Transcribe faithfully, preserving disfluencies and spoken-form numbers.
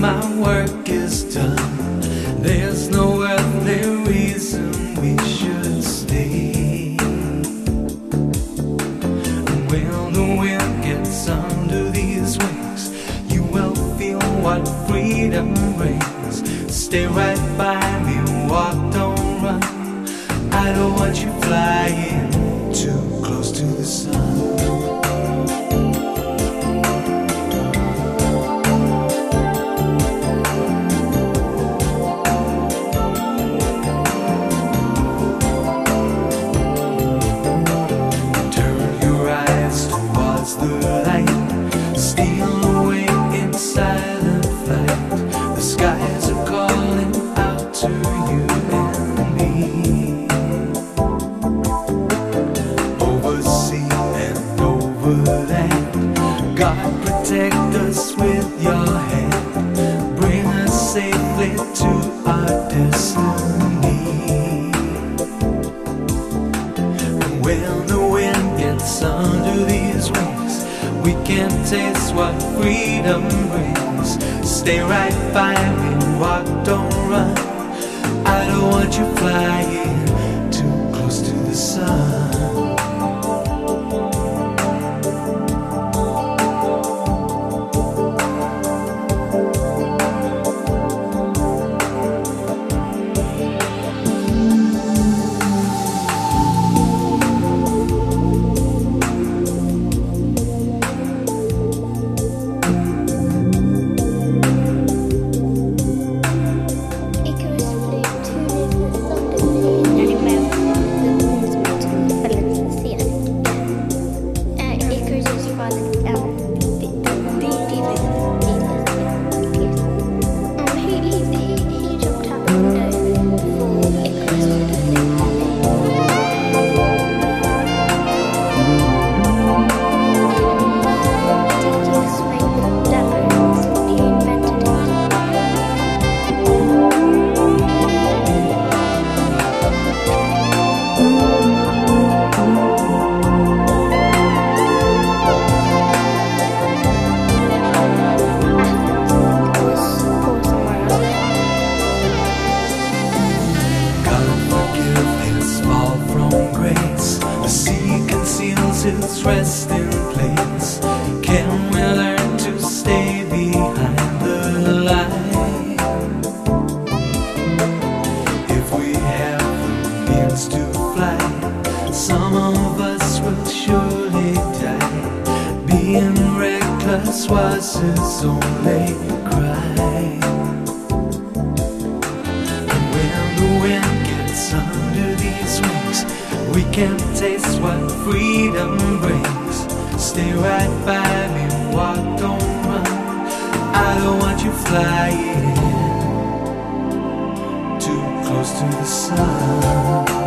my work is done, there's no earthly reason we should stay. And when the wind gets under these wings, you will feel what freedom brings. Stay right by me, walk, don't run. I don't want you flying too close to the sun. Protect us with your hand, bring us safely to our destiny. And when the wind gets under these wings, we can taste what freedom brings. Stay right by me, walk, don't run. I don't want you flying too close to the sun. Its resting place. Can we learn to stay behind the line? If we have the means to fly, some of us will surely die. Being reckless was his only crime. And when the wind gets under these wings, we can taste what freedom brings. Stay right by me, walk, don't run. I don't want you flying too close to the sun.